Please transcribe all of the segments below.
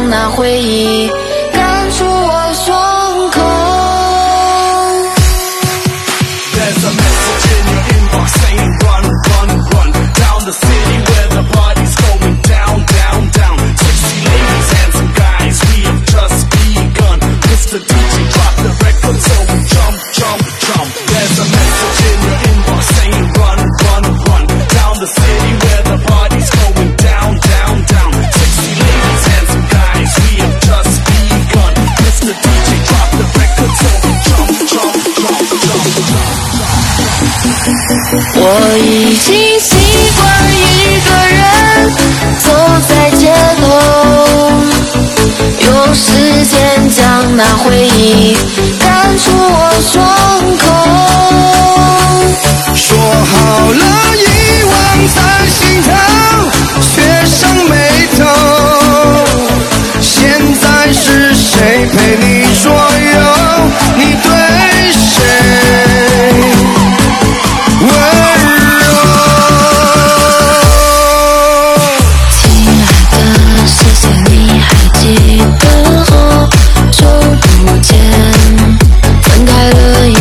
将那回忆赶出我胸口。 There's a message in your inbox saying run, run, run down the city where the party's going down, down, down. Sexy ladies, handsome guys, we have just begun. Mr. DJ, drop the record so we jump, jump, jump. There's a message in your inbox saying run, run, run down the city where the party's going down, down, down. Sexy ladies, handsome guys, we have just begun. Mr. DJ, drop the record so we jump, jump, jump, jump, jump. 我已经习惯一个人走在街头，用时间将那回忆赶出我胸口。 说好了遗忘在心头，却上眉头。现在是谁陪你说有？你对谁温柔？ 亲爱的，谢谢你还记得，好久不见，分开了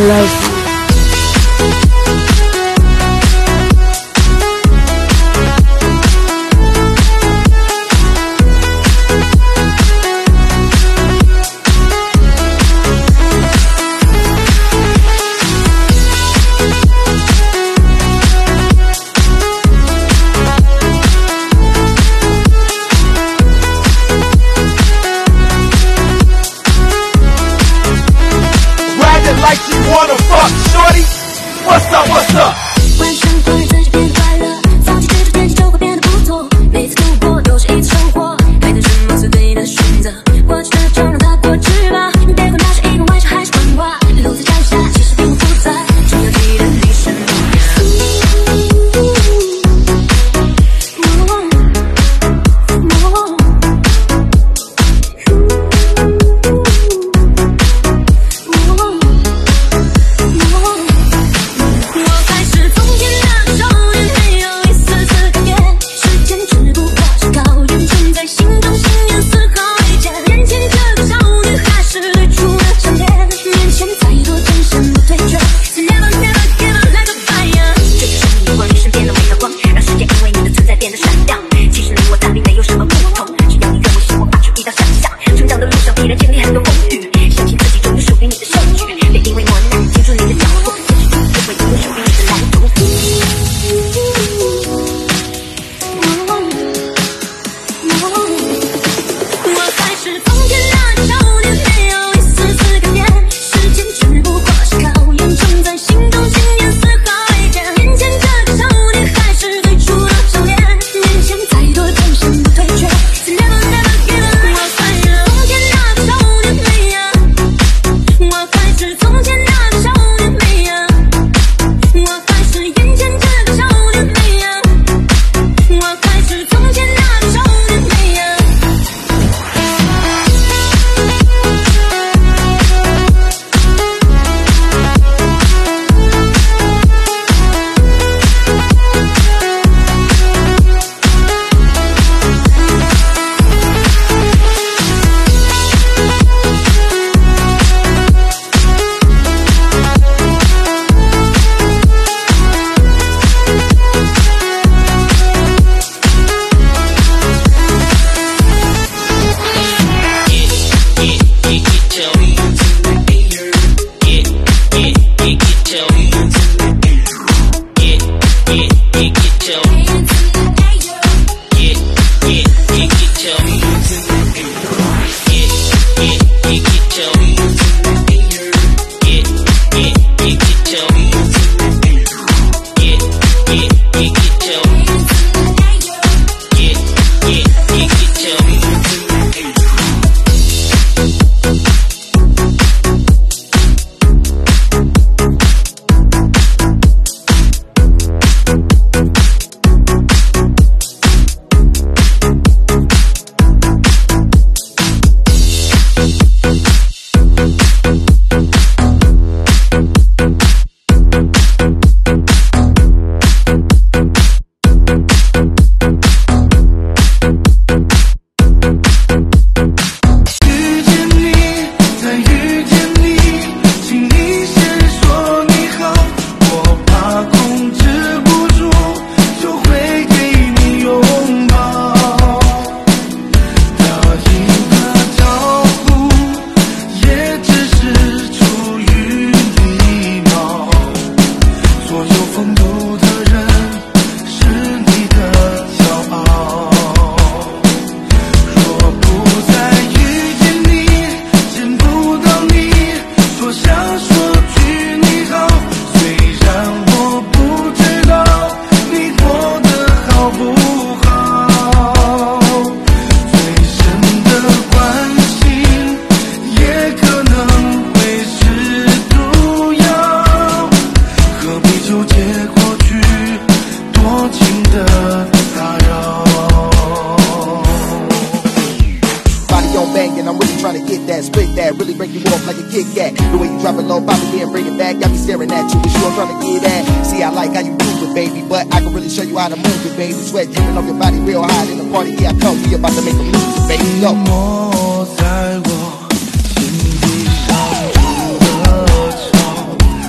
love you. Like you wanna fuck, shorty? What's up, what's up? 幻想过日子就变快乐，放弃这种天气就会变得不错。每次度过都是一次生活，爱的什么是对的选择，过去的就让它过去吧。别管它是一个玩笑还是谎话，路在脚下其实并不复杂，只要记得你是模 really break you off like a Kit Kat. The way you drop it low, pop it, then bring it back, got me staring at you. It's you I'm trying to get at. See, I like how you move it, baby, but I can really show you how to move it, baby. Sweat dripping off your body real hot in the party. Yeah, I come, we about to make a move, baby. Go. 在我心底上住的巢，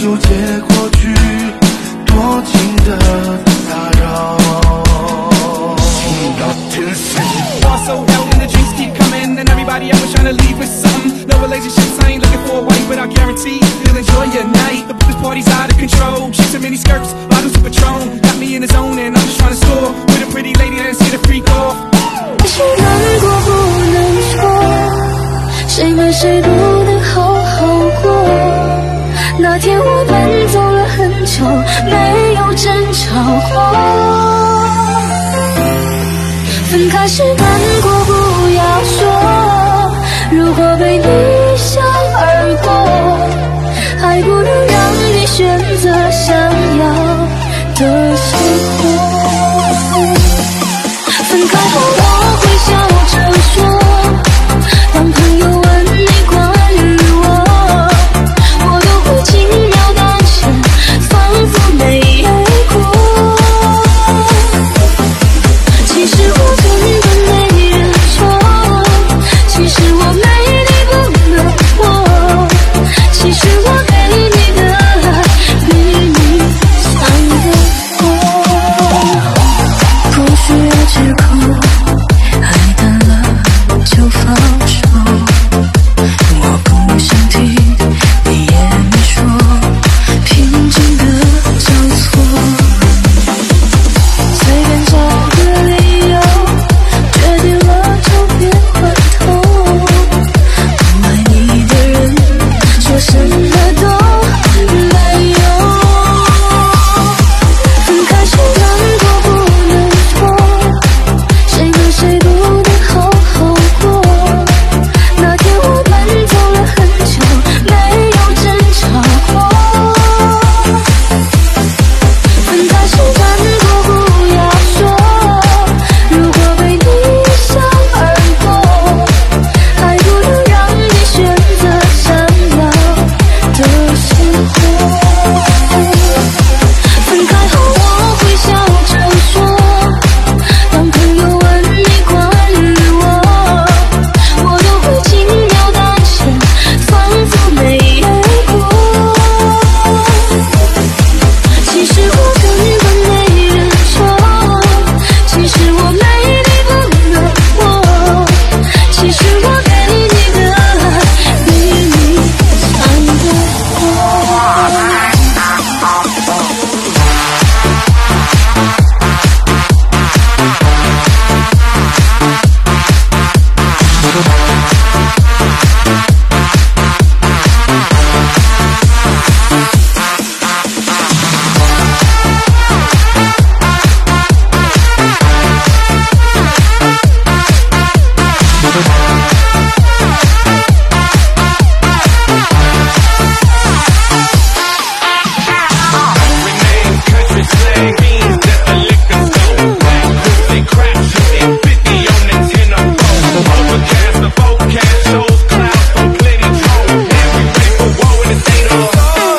纠结过去多情的打扰。 So out and the drinks keep coming, and everybody else trying to leave with something. No relationships, I ain't looking for a wife, but I guarantee you'll enjoy your night. This party's out of control. Chicks in mini skirts, bottles of Patron, got me in the zone, and I'm just trying to score with a pretty lady that's here to freak off. 是难过不能说，谁瞒谁不能好好过。那天我们走了很久，没有争吵过。分开时难过不要说，如果被你笑而过，还不如让你选择想要的生活。分开后我会笑着说，当朋友问你关于我，我都会轻描淡写，仿佛没过。其实我根本没人说，其实我没你不能活，其实我给你的爱比你想得多。不需要借口，爱淡了就放手，我不想听你也没说，平静的交错，随便找个理由，决定了就别回头。不爱你的人，说什么都没有。分开时难过不能说，谁瞒谁不能好好过。那天我们走了很久，没有争吵过。分开时难过不要说，如果被你笑而过，还不如让你选择想要的生活。分开后我会笑着说，当朋友问你关于我，我都会轻描淡写，仿佛没过。其实我根本没人说，其实我没你不能活，其实我给你的爱比你想得多。 Country slang means that the liquor stole. They crap shooting 50 on the 10 of roll. Overcast, the forecast shows clouds from plenty drone. And we ready for war in the state of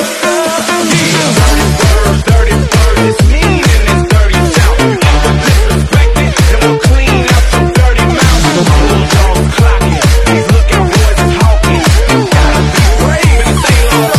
dirty words, it's mean in this dirty south. And we're disrespected, and we'll clean out some dirty mouths. Bulldogs clocking, these looking boys is hawking. You gotta be brave in the state of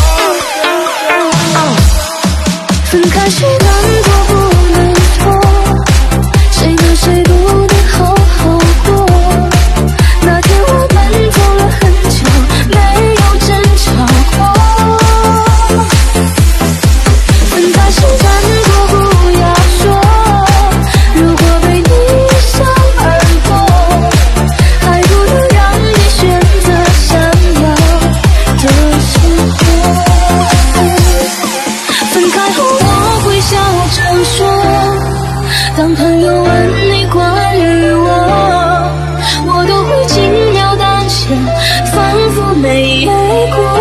分开时难过不能说，谁瞒谁不能好好过。那天我们走了很久，没有争吵过。分开时难过不要说，如果被你笑而过，还不如让你选择想要的生活。分开后我会笑着说，当朋友问你关于我，我都会轻描淡写，仿佛没过。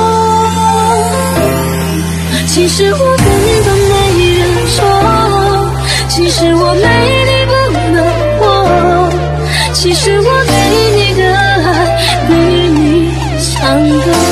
其实我根本没人说，其实我没你不能活，其实我给你的爱比你想得